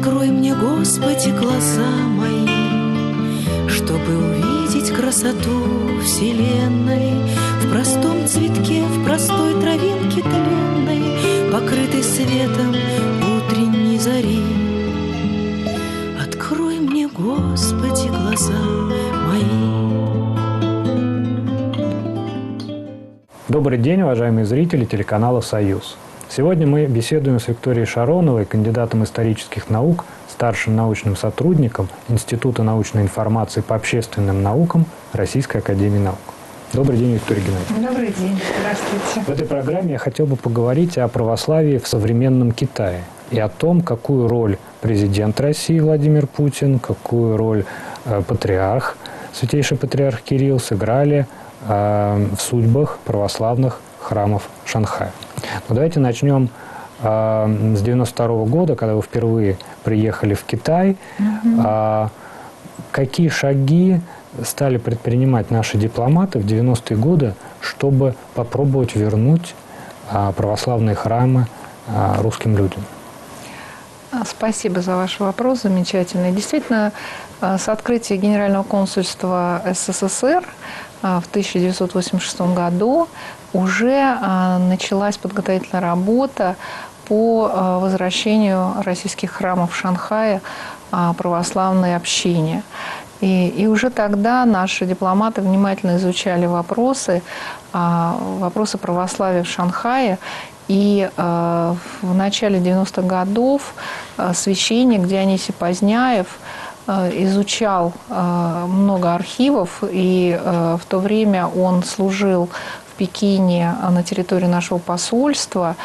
Открой мне, Господи, глаза мои, чтобы увидеть красоту вселенной в простом цветке, в простой травинке тленной, покрытой светом утренней зари. Открой мне, Господи, глаза мои. Добрый день, уважаемые зрители телеканала «Союз». Сегодня мы беседуем с Викторией Шароновой, кандидатом исторических наук, старшим научным сотрудником Института научной информации по общественным наукам Российской академии наук. Добрый день, Виктория Геннадьевна. Добрый день. Здравствуйте. В этой программе я хотел бы поговорить о православии в современном Китае и о том, какую роль президент России Владимир Путин, какую роль патриарх, святейший патриарх Кирилл сыграли в судьбах православных храмов Шанхая. Но давайте начнем с 1992 года, когда вы впервые приехали в Китай. Какие шаги стали предпринимать наши дипломаты в 90-е годы, чтобы попробовать вернуть православные храмы русским людям? Спасибо за ваш вопрос, замечательный. Действительно, с открытия Генерального консульства СССР в 1986 году уже началась подготовительная работа по возвращению российских храмов в Шанхае православной общине. И уже тогда наши дипломаты внимательно изучали вопросы православия в Шанхае. И в начале 90-х годов священник Дионисий Поздняев изучал много архивов, и в то время он служил в Пекине на территории нашего посольства.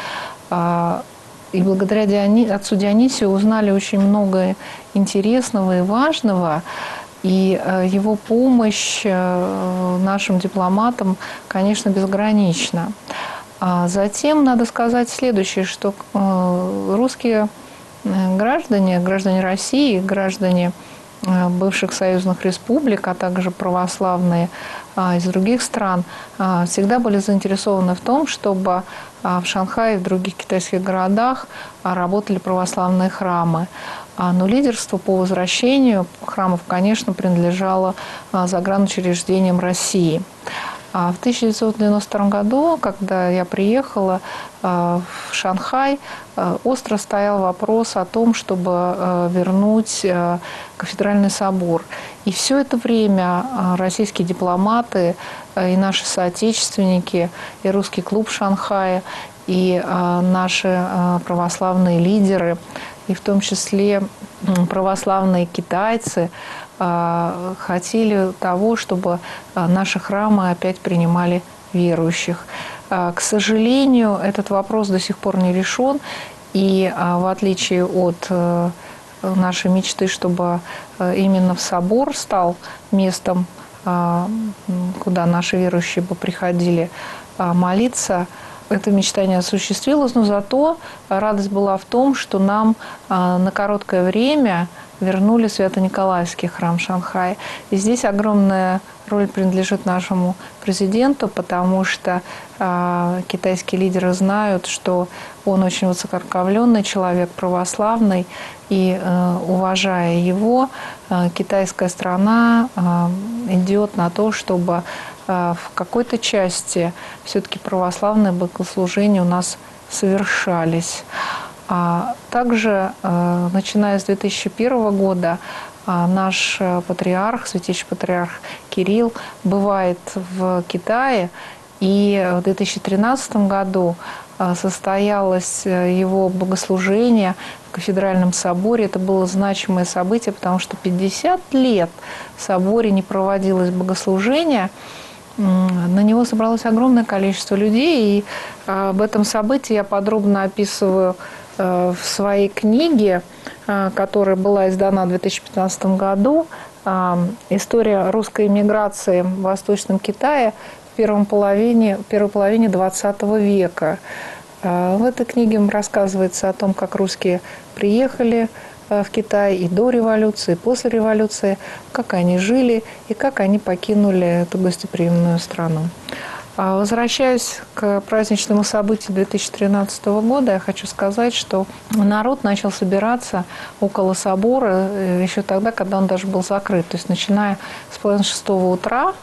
И благодаря отцу Дионисию узнали очень много интересного и важного. И его помощь нашим дипломатам, конечно, безгранична. Затем надо сказать следующее, что русские граждане России, граждане бывших союзных республик, а также православные из других стран, всегда были заинтересованы в том, чтобы в Шанхае и в других китайских городах работали православные храмы. Но лидерство по возвращению храмов, конечно, принадлежало загранучреждениям России. В 1992 году, когда я приехала в Шанхай, остро стоял вопрос о том, чтобы вернуть кафедральный собор. И все это время российские дипломаты и наши соотечественники, и русский клуб в Шанхае, и наши православные лидеры, и в том числе православные китайцы, хотели того, чтобы наши храмы опять принимали верующих. К сожалению, этот вопрос до сих пор не решен. И в отличие от нашей мечты, чтобы именно в собор стал местом, куда наши верующие бы приходили молиться, эта мечта не осуществилась, но зато радость была в том, что нам на короткое время вернули Свято-Николаевский храм Шанхая. И здесь огромная роль принадлежит нашему президенту, потому что китайские лидеры знают, что он очень высокоправленный человек, православный, и, уважая его, китайская страна идет на то, чтобы в какой-то части все-таки православные богослужения у нас совершались. Также, начиная с 2001 года, наш патриарх, святейший патриарх Кирилл, бывает в Китае. И в 2013 году состоялось его богослужение в кафедральном соборе. Это было значимое событие, потому что 50 лет в соборе не проводилось богослужение. На него собралось огромное количество людей. И об этом событии я подробно описываю в своей книге, которая была издана в 2015 году, «История русской эмиграции в Восточном Китае в первой половине XX века». В этой книге рассказывается о том, как русские приехали в Китай и до революции, и после революции, как они жили и как они покинули эту гостеприимную страну. Возвращаясь к праздничному событию 2013 года, я хочу сказать, что народ начал собираться около собора еще тогда, когда он даже был закрыт. То есть начиная с 5:30 утра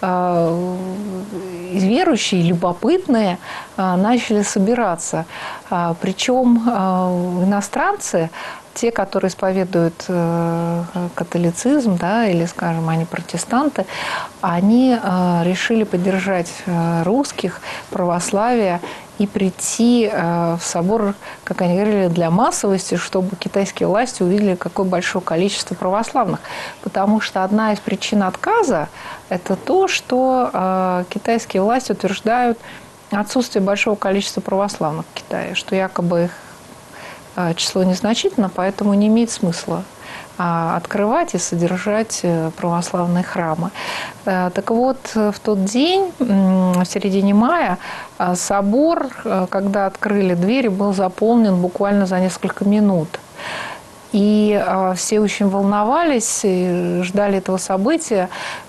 верующие, любопытные начали собираться. Причем иностранцы, те, которые исповедуют католицизм, да, или, скажем, они протестанты, они решили поддержать русских, православие и прийти в собор, как они говорили, для массовости, чтобы китайские власти увидели, какое большое количество православных. Потому что одна из причин отказа – это то, что китайские власти утверждают отсутствие большого количества православных в Китае, что якобы их число незначительно, поэтому не имеет смысла открывать и содержать православные храмы. Так вот, в тот день, в середине мая, собор, когда открыли двери, был заполнен буквально за несколько минут. И все очень волновались, и ждали этого события.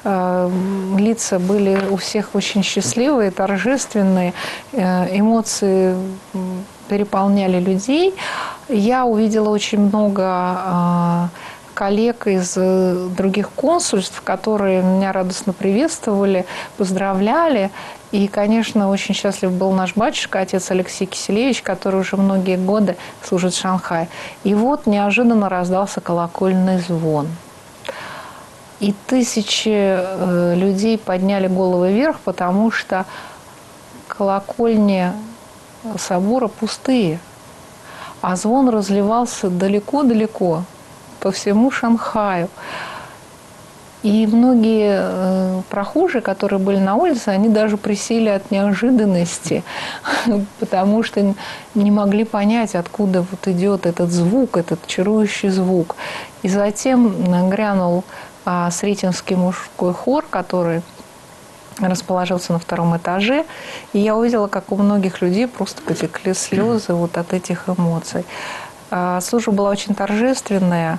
Лица были у всех очень счастливые, торжественные, эмоции переполняли людей. Я увидела очень много коллег из других консульств, которые меня радостно приветствовали, поздравляли. И, конечно, очень счастлив был наш батюшка, отец Алексей Киселевич, который уже многие годы служит в Шанхае. И вот неожиданно раздался колокольный звон. И тысячи людей подняли головы вверх, потому что колокольни собора пустые, а звон разливался далеко-далеко, по всему Шанхаю. И многие прохожие, которые были на улице, они даже присели от неожиданности, потому что не могли понять, откуда вот идет этот звук, этот чарующий звук. И затем грянул Сретенский мужской хор, который расположился на 2-м этаже, и я увидела, как у многих людей просто потекли слезы вот от этих эмоций. Служба была очень торжественная.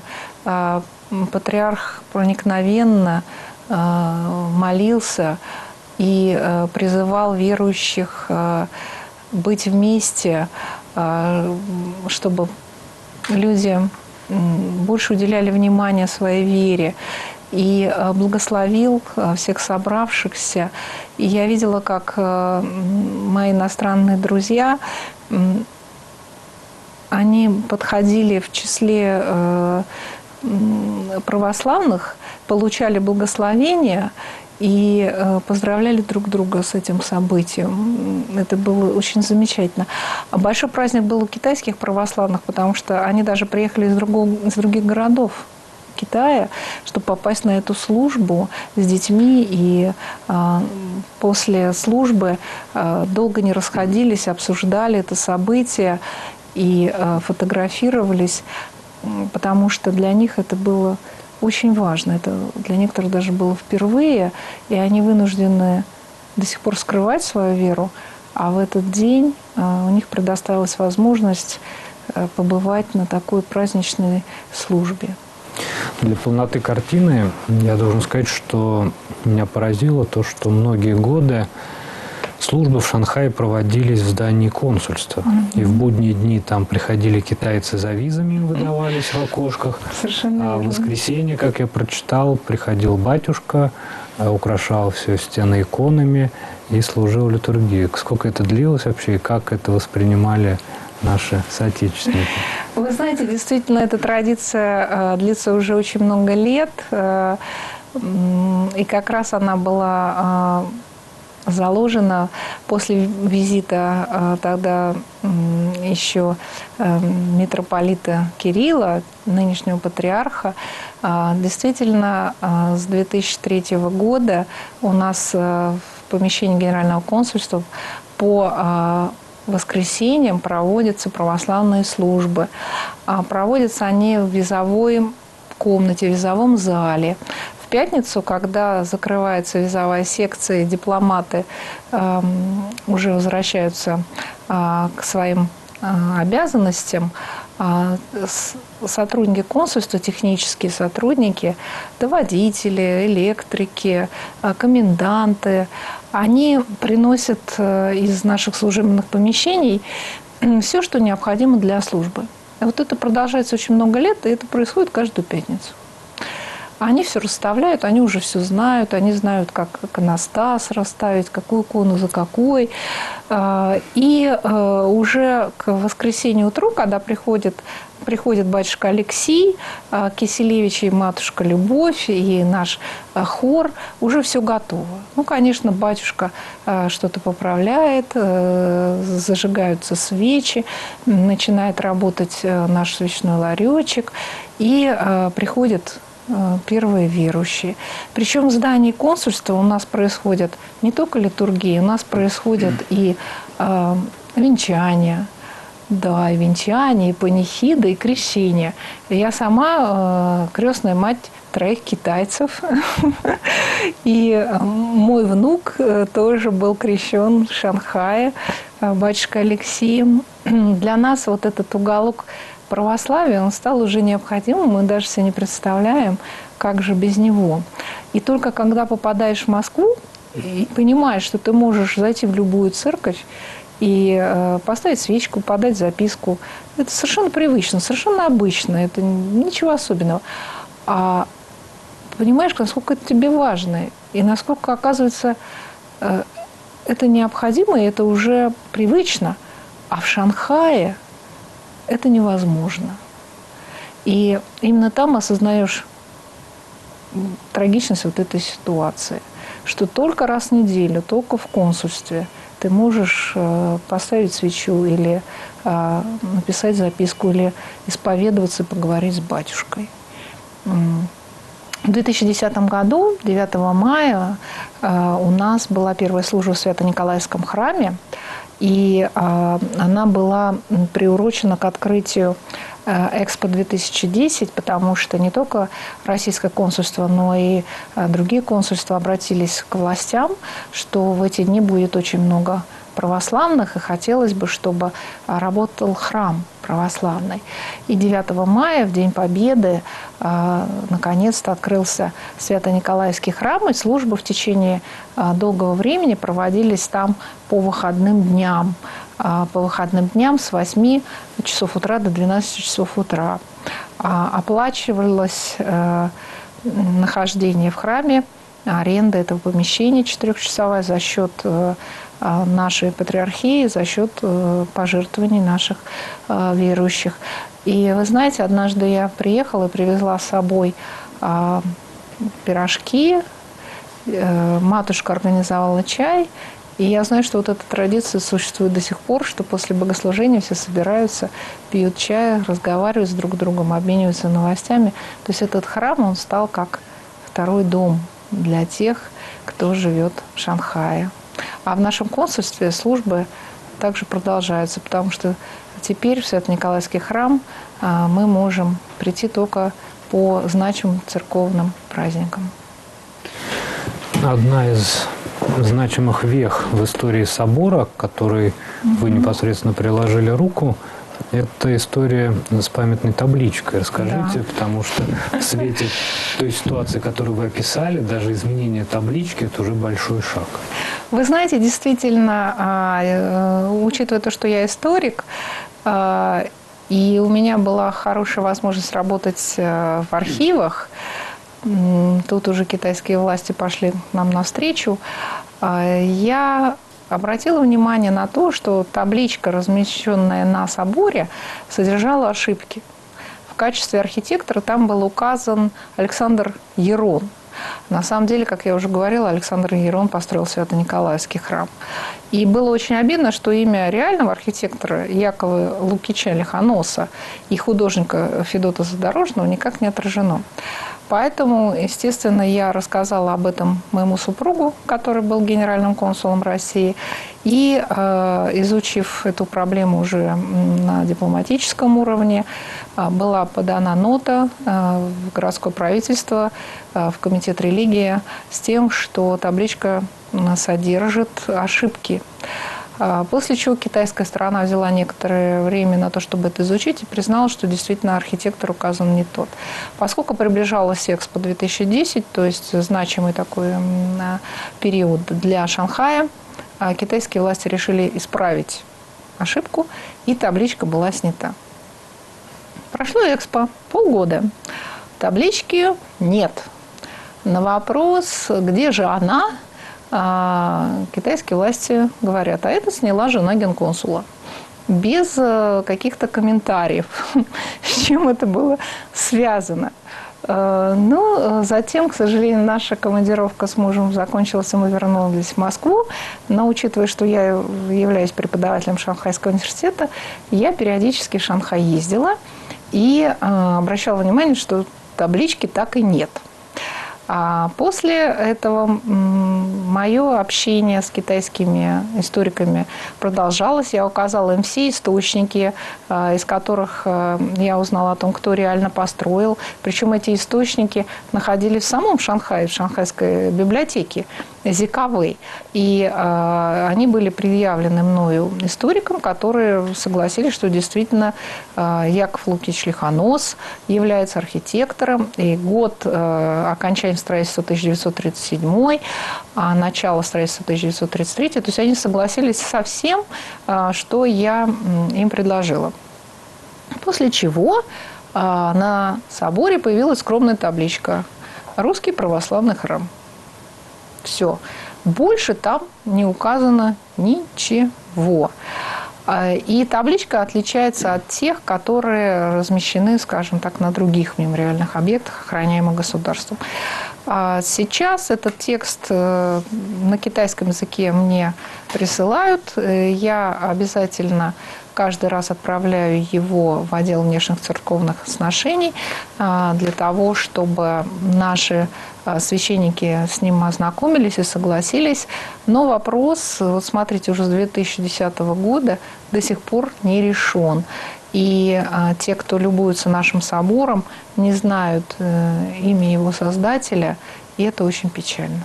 Патриарх проникновенно молился и призывал верующих быть вместе, чтобы люди больше уделяли внимание своей вере. И благословил всех собравшихся. И я видела, как мои иностранные друзья, они подходили в числе православных, получали благословение и поздравляли друг друга с этим событием. Это было очень замечательно. А большой праздник был у китайских православных, потому что они даже приехали из других городов Китая, чтобы попасть на эту службу с детьми. И после службы долго не расходились, обсуждали это событие и фотографировались, потому что для них это было очень важно. Это для некоторых даже было впервые, и они вынуждены до сих пор скрывать свою веру, а в этот день у них предоставилась возможность побывать на такой праздничной службе. Для полноты картины я должен сказать, что меня поразило то, что многие годы службы в Шанхае проводились в здании консульства. И в будние дни там приходили китайцы за визами, выдавались в окошках. Совершенно а в воскресенье, как я прочитал, приходил батюшка, украшал все стены иконами и служил литургию. Сколько это длилось вообще и как это воспринимали наши соотечественники? Вы знаете, действительно, эта традиция длится уже очень много лет. И как раз она была заложена после визита тогда еще митрополита Кирилла, нынешнего патриарха. Действительно, с 2003 года у нас в помещении Генерального консульства по воскресеньям проводятся православные службы. Проводятся они в визовой комнате, в визовом зале. В пятницу, когда закрывается визовая секция, дипломаты уже возвращаются к своим обязанностям, сотрудники консульства, технические сотрудники, водители, электрики, коменданты, они приносят из наших служебных помещений все, что необходимо для службы. И вот это продолжается очень много лет, и это происходит каждую пятницу. Они все расставляют, они уже все знают, они знают, как иконостас расставить, какую икону за какой. И уже к воскресенью утру, когда приходит батюшка Алексей Киселевич и матушка Любовь, и наш хор, уже все готово. Ну, конечно, батюшка что-то поправляет, зажигаются свечи, начинает работать наш свечной ларечек, и приходят первые верующие. Причем в здании консульства у нас происходят не только литургии, у нас происходят и венчания, да, и венчания, и панихиды, и крещения. Я сама крестная мать 3 китайцев. И мой внук тоже был крещен в Шанхае, батюшка Алексеем. Для нас вот этот уголок православия, он стал уже необходимым, мы даже себе не представляем, как же без него. И только когда попадаешь в Москву и понимаешь, что ты можешь зайти в любую церковь и поставить свечку, подать записку, это совершенно привычно, совершенно обычно, это ничего особенного. А понимаешь, насколько это тебе важно, и насколько, оказывается, это необходимо, и это уже привычно. А в Шанхае это невозможно. И именно там осознаешь трагичность вот этой ситуации, что только раз в неделю, только в консульстве ты можешь поставить свечу или написать записку, или исповедоваться и поговорить с батюшкой. В 2010 году, 9 мая, у нас была первая служба в Свято-Николаевском храме, и она была приурочена к открытию Экспо-2010, потому что не только российское консульство, но и другие консульства обратились к властям, что в эти дни будет очень много православных, и хотелось бы, чтобы работал храм православный. И 9 мая, в День Победы, наконец-то открылся Свято-Николаевский храм, и службы в течение долгого времени проводились там по выходным дням. По выходным дням с 8 часов утра до 12 часов утра. Оплачивалось нахождение в храме, аренда этого помещения 4-часовая за счет нашей патриархии, за счет пожертвований наших верующих. И вы знаете, однажды я приехала и привезла с собой пирожки, матушка организовала чай, и я знаю, что вот эта традиция существует до сих пор, что после богослужения все собираются, пьют чай, разговаривают с друг другом, обмениваются новостями. То есть этот храм, он стал как второй дом для тех, кто живет в Шанхае. А в нашем консульстве службы также продолжаются, потому что теперь в Свято-Николаевский храм мы можем прийти только по значимым церковным праздникам. Одна из значимых вех в истории собора, к которой вы непосредственно приложили руку, это история с памятной табличкой. Расскажите, да. Потому что в свете той ситуации, которую вы описали, даже изменение таблички – это уже большой шаг. Вы знаете, действительно, учитывая то, что я историк, и у меня была хорошая возможность работать в архивах, тут уже китайские власти пошли нам навстречу, я обратила внимание на то, что табличка, размещенная на соборе, содержала ошибки. В качестве архитектора там был указан Александр Ерон. На самом деле, как я уже говорила, Александр Ерон построил Свято-Николаевский храм. И было очень обидно, что имя реального архитектора Якова Лукича Лихоноса и художника Федота Задорожного никак не отражено. Поэтому, естественно, я рассказала об этом моему супругу, который был генеральным консулом России. И, изучив эту проблему уже на дипломатическом уровне, была подана нота в городское правительство, в комитет религии с тем, что табличка содержит ошибки. После чего китайская сторона взяла некоторое время на то, чтобы это изучить, и признала, что действительно архитектор указан не тот. Поскольку приближалась Экспо 2010, то есть значимый такой период для Шанхая, китайские власти решили исправить ошибку, и табличка была снята. Прошло Экспо, полгода. Таблички нет. На вопрос, где же она, китайские власти говорят, а это сняла жена генконсула. Без каких-то комментариев, с чем это было связано. Но затем, к сожалению, наша командировка с мужем закончилась, и мы вернулись в Москву. Но учитывая, что я являюсь преподавателем Шанхайского университета, я периодически в Шанхай ездила и обращала внимание, что таблички так и нет. А после этого мое общение с китайскими историками продолжалось. Я указала им все источники, из которых я узнала о том, кто реально построил. Причем эти источники находились в самом Шанхае, в шанхайской библиотеке Зиковой. И они были предъявлены мною историкам, которые согласились, что действительно Яков Лукич Лихонос является архитектором. И год окончания строительства 1937, а начало строительства 1933. То есть они согласились со всем, что я им предложила. После чего на соборе появилась скромная табличка «Русский православный храм». Все. Больше там не указано ничего. И табличка отличается от тех, которые размещены, скажем так, на других мемориальных объектах, охраняемых государством. Сейчас этот текст на китайском языке мне присылают. Я обязательно каждый раз отправляю его в отдел внешних церковных сношений для того, чтобы наши священники с ним ознакомились и согласились. Но вопрос, вот смотрите, уже с 2010 года до сих пор не решен. И те, кто любуется нашим собором, не знают имя его создателя, и это очень печально.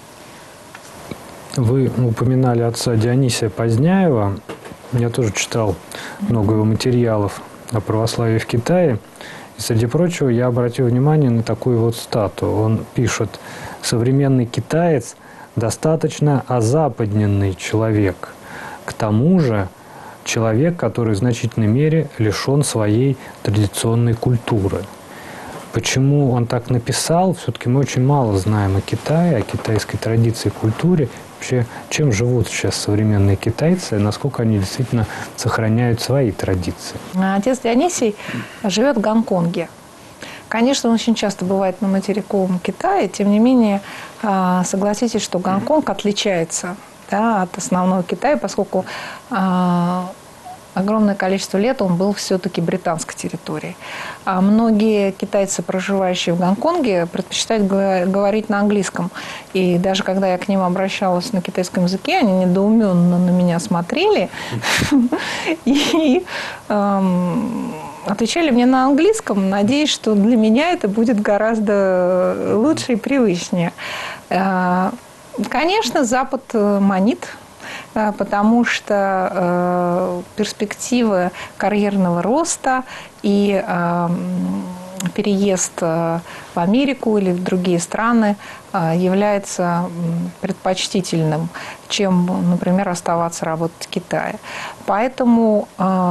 Вы упоминали отца Дионисия Поздняева. Я тоже читал много его материалов о православии в Китае. И, среди прочего, я обратил внимание на такую вот статую. Он пишет: «Современный китаец – достаточно озападненный человек. К тому же человек, который в значительной мере лишен своей традиционной культуры». Почему он так написал? Все-таки мы очень мало знаем о Китае, о китайской традиции и культуре. Вообще, чем живут сейчас современные китайцы, насколько они действительно сохраняют свои традиции? Отец Дионисий живет в Гонконге. Конечно, он очень часто бывает на материковом Китае, тем не менее, согласитесь, что Гонконг отличается, да, от основного Китая, поскольку огромное количество лет он был все-таки британской территорией. А многие китайцы, проживающие в Гонконге, предпочитают говорить на английском. И даже когда я к ним обращалась на китайском языке, они недоуменно на меня смотрели и отвечали мне на английском, надеясь, что для меня это будет гораздо лучше и привычнее. Конечно, Запад манит, потому что перспективы карьерного роста и переезд в Америку или в другие страны является предпочтительным, чем, например, оставаться работать в Китае. Поэтому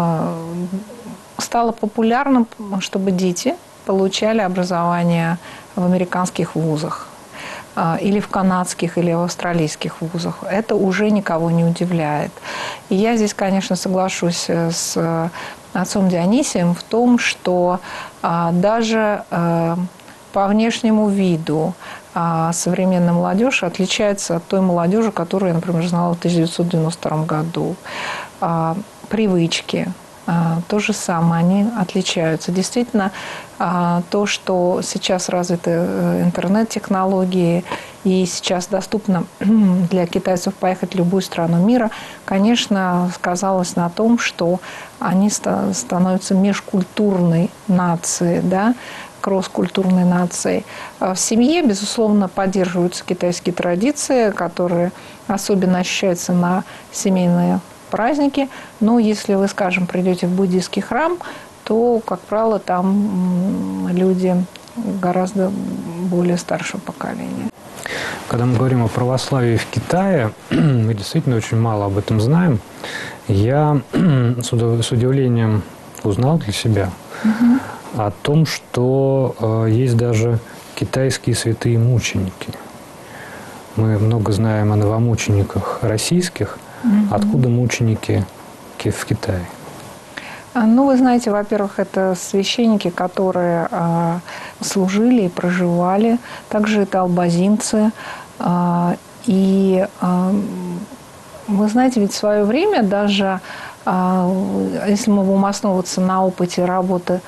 стало популярным, чтобы дети получали образование в американских вузах. Или в канадских, или в австралийских вузах. Это уже никого не удивляет. И я здесь, конечно, соглашусь с отцом Дионисием в том, что даже по внешнему виду современная молодежь отличается от той молодежи, которую я, например, знала в 1992 году. Привычки, то же самое, они отличаются. Действительно, то, что сейчас развиты интернет-технологии и сейчас доступно для китайцев поехать в любую страну мира, конечно, сказалось на том, что они становятся межкультурной нацией, да, кросс-культурной нацией. В семье, безусловно, поддерживаются китайские традиции, которые особенно ощущаются на семейные праздники. Но если вы, скажем, придете в буддийский храм, то, как правило, там люди гораздо более старшего поколения. Когда мы говорим о православии в Китае, мы действительно очень мало об этом знаем. Я с удивлением узнал для себя о том, что есть даже китайские святые мученики. Мы много знаем о новомучениках российских. Откуда мученики в Китае? Ну, вы знаете, во-первых, это священники, которые служили и проживали. Также это албазинцы. И вы знаете, ведь в свое время даже, если мы будем основываться на опыте работы,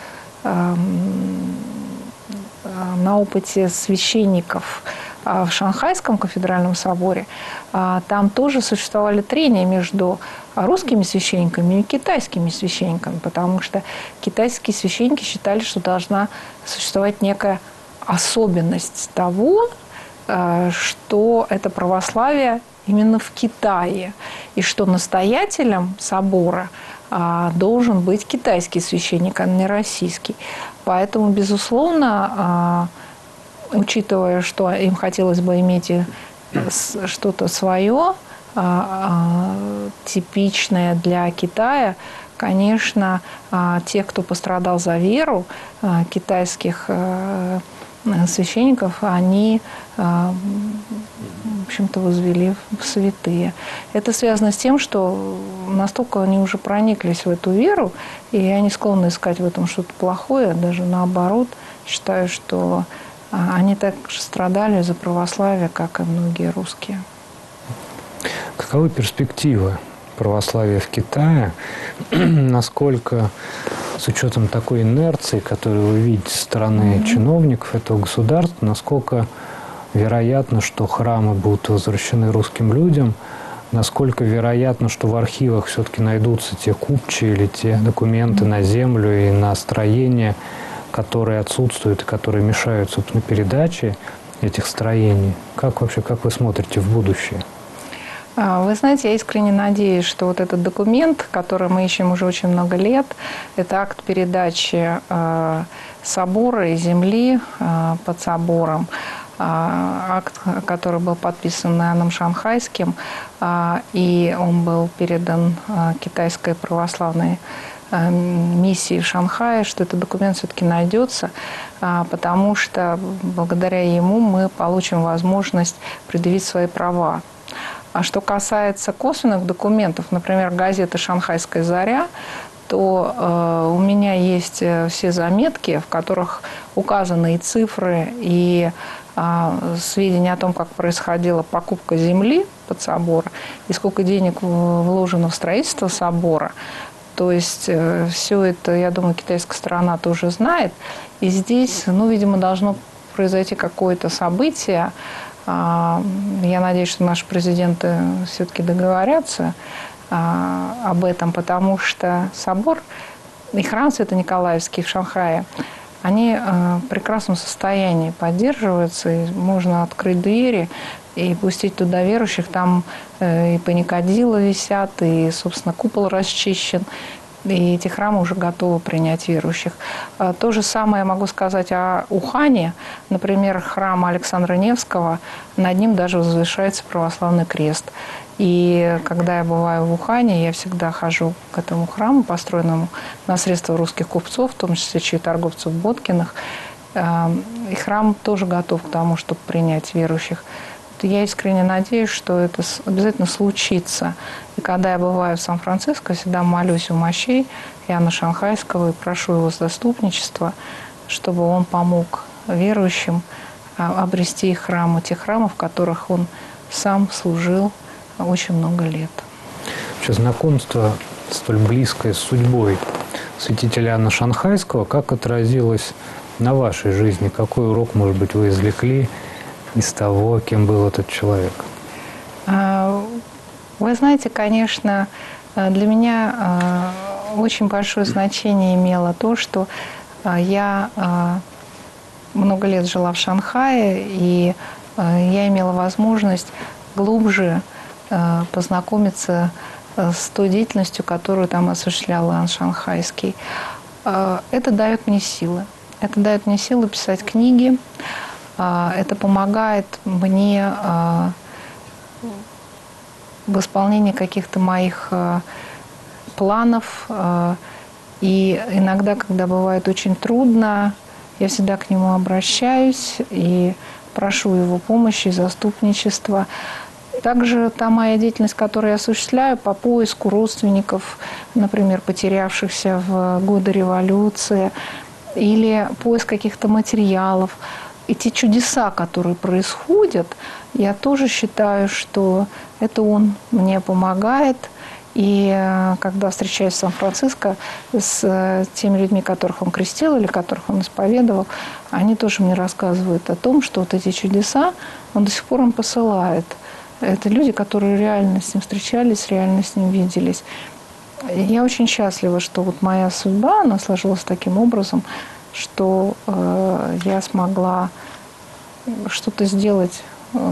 на опыте священников в Шанхайском кафедральном соборе, там тоже существовали трения между русскими священниками и китайскими священниками, потому что китайские священники считали, что должна существовать некая особенность того, что это православие именно в Китае, и что настоятелем собора должен быть китайский священник, а не российский. Поэтому, безусловно, учитывая, что им хотелось бы иметь что-то свое, типичное для Китая, конечно, те, кто пострадал за веру, китайских священников, они, в общем-то, возвели в святые. Это связано с тем, что настолько они уже прониклись в эту веру, и они склонны искать в этом что-то плохое, даже наоборот, считаю, что они так же страдали за православие, как и многие русские. Каковы перспективы православия в Китае? Насколько, с учетом такой инерции, которую вы видите со стороны чиновников этого государства, насколько вероятно, что храмы будут возвращены русским людям? Насколько вероятно, что в архивах все-таки найдутся те купчи или те документы на землю и на строения, которые отсутствуют и которые мешают, собственно, передаче этих строений? Как вообще, как вы смотрите в будущее? Вы знаете, я искренне надеюсь, что вот этот документ, который мы ищем уже очень много лет, это акт передачи собора и земли под собором, акт, который был подписан Иоанном Шанхайским, и он был передан Китайской православной миссии в Шанхае, что этот документ все-таки найдется, потому что благодаря ему мы получим возможность предъявить свои права. А что касается косвенных документов, например, газеты «Шанхайская заря», то у меня есть все заметки, в которых указаны и цифры, и сведения о том, как происходила покупка земли под собор, и сколько денег вложено в строительство собора. То есть все это, я думаю, китайская сторона тоже знает. И здесь, ну, видимо, должно произойти какое-то событие. Я надеюсь, что наши президенты все-таки договорятся об этом, потому что собор и храм Свято-Николаевский в Шанхае, они в прекрасном состоянии поддерживаются, и можно открыть двери и пустить туда верующих. Там и паникадилы висят, и, собственно, купол расчищен. И эти храмы уже готовы принять верующих. То же самое я могу сказать о Ухане. Например, храм Александра Невского, над ним даже возвышается православный крест. И когда я бываю в Ухане, я всегда хожу к этому храму, построенному на средства русских купцов, в том числе торговцев Боткиных. И храм тоже готов к тому, чтобы принять верующих. Я искренне надеюсь, что это обязательно случится. И когда я бываю в Сан-Франциско, всегда молюсь у мощей Иоанна Шанхайского и прошу его заступничества, чтобы он помог верующим обрести храмы, те храмы, в которых он сам служил очень много лет. Знакомство столь близкое с судьбой святителя Иоанна Шанхайского, как отразилось на вашей жизни? Какой урок, может быть, вы извлекли из того, кем был этот человек? Вы знаете, конечно, для меня очень большое значение имело то, что я много лет жила в Шанхае, и я имела возможность глубже познакомиться с той деятельностью, которую там осуществлял Иоанн Шанхайский. Это дает мне силы. Это дает мне силы писать книги. Это помогает мне в исполнении каких-то моих планов. И иногда, когда бывает очень трудно, я всегда к нему обращаюсь и прошу его помощи, заступничества. Также та моя деятельность, которую я осуществляю по поиску родственников, например, потерявшихся в годы революции, или поиск каких-то материалов. И те чудеса, которые происходят, я тоже считаю, что это он мне помогает. И когда встречаюсь в Сан-Франциско с теми людьми, которых он крестил или которых он исповедовал, они тоже мне рассказывают о том, что вот эти чудеса он до сих пор им посылает. Это люди, которые реально с ним встречались, реально с ним виделись. Я очень счастлива, что вот моя судьба, она сложилась таким образом, что я смогла что-то сделать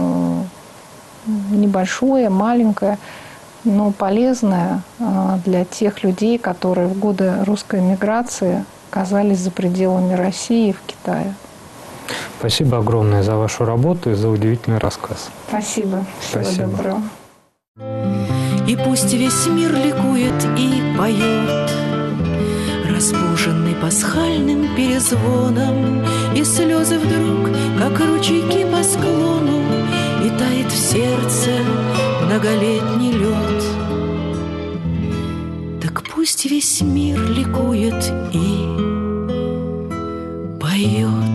небольшое, маленькое, но полезное для тех людей, которые в годы русской эмиграции оказались за пределами России и в Китае. Спасибо огромное за вашу работу и за удивительный рассказ. Спасибо. Всего Спасибо. доброго. И пусть весь мир ликует и поет, разбуженный пасхальным перезвоном, и слезы вдруг, как ручейки по склону, и тает в сердце многолетний лед. Так пусть весь мир ликует и поет.